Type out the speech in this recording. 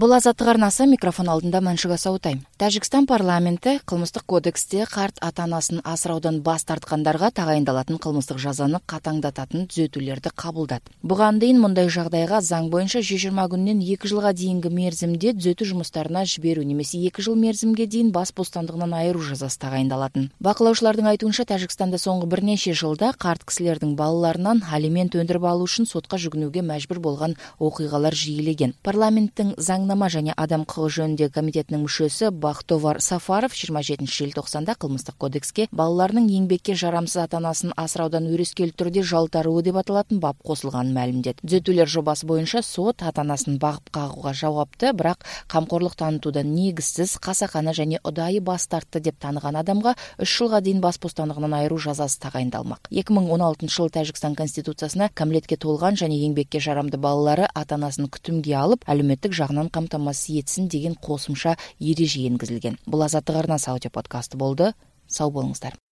Бұл азаттық арнасы, микрофон алдында Мәншүк Асаутай. Тәжікстан парламенті қылмыстық кодексте қарт ата-анасын асыраудан бас тартқандарға тағайындалатын қылмыстық жазаны қатаңдататын түзетулерді қабылдады. Бұған дейін мұндай жағдайға заң бойынша 120 күннен 2 жылға дейінгі мерзімде түзету жұмыстарына жіберу немесе 2 жыл мерзімге дейін бас бостандығынан айыру жазасы тағайындалатын. Бақылаушылардың айтуынша, Тәжікстанда соңғы бірнеше жылда қарт кісілердің балаларынан алимент өндіріп алу үшін сотқа жүгінуге мәжбүр болған оқиғалар жиілеген. Парламенттің заңнама және адам құқығы жөніндегі комитетінің мүшесі Бақтовар Сафаров 27 желтоқсанда қылмыстық кодекске балаларының еңбекке жарамсыз ата-анасын асыраудан өрескел түрде жалтаруы деп аталатын бап қосылғанын мәлімдеді. Түзетулер жобасы бойынша сот ата-анасын бағып қағуға жауапты, бірақ қамқорлық танытудан негізсіз, қасақана және ұдайы бас тартты деп таныған адамға 3 жылға дейін бас бостандығынан айыру жазасы тағайындалмақ. 2016 жылы Тәжікстан конституциясына кәмелетке толған және еңбекке жарамды балалары ата-анасын күтімге алып, әлеуметтік жағынан қамтамасыз етсін деген қосымша ереже енгізілген. Бұл азаттық арнасы аудиоподкасты болды. Сау болыңыздар.